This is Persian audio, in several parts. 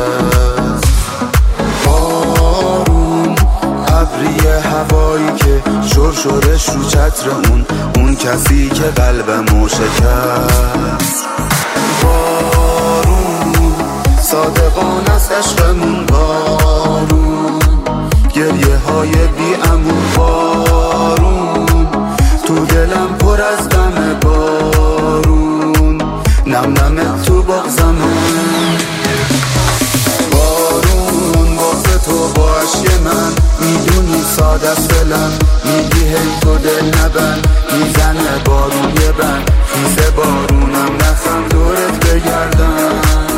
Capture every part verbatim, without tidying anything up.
بارون ابری هوایی که شرشرش رو چتر اون اون کسی که قلبمو شکست. بارون صادقان از عشقمون، بارون گریه های بی امون، بارون تو دلم پر از دم، بارون نم نم تو بغزمون. بارون بغز تو با عشق من، میدونی ساده است دلم، میگی هی تو دل نبند، میزنه بارون یه بند، خیزه بارونم نخم دورت بگردم.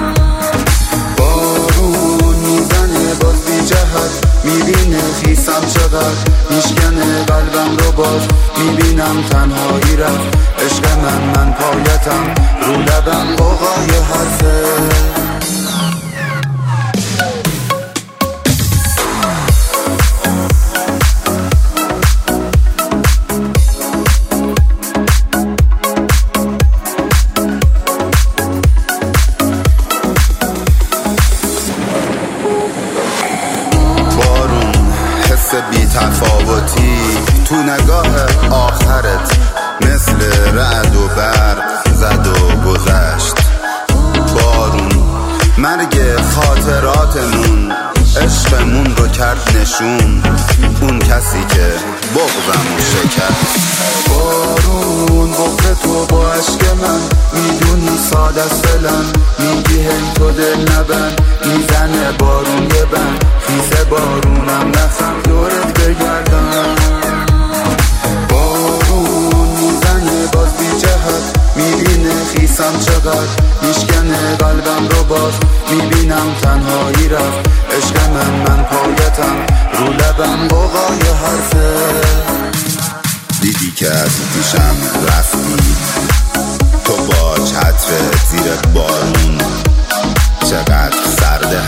بارون میزنه باز بی جهت، میبینه خیسم چقدر، میشکنه قلبم رو باز، میبینم تنهایی رفت عشق من، من پایتم رو لبم قوقای حرفه. بی تفاوتی تو نگاه آخرت، مثل رعد و برق زد و گذشت. بارون مرگ خاطراتمون، عشقمون رو کرد نشون، اون کسی که بغضمو شکست. بارون بغض تو با عشق من، میدونی ساده است دلم، میگی هی تو دل نبند، میزنه بارون یه بند، خیزه بارونم نخم دورت بگردم. بارون میزنه باز بی جهت، میبینه خیسم چقدر، میشکنه قلبم رو باز، میبینم تنهایی رفت عشق من، من پایتم رو لبم قوقای حرفه. دیدی که از پیشم رفتی تو با چتر زیر بارون، چقدر سرده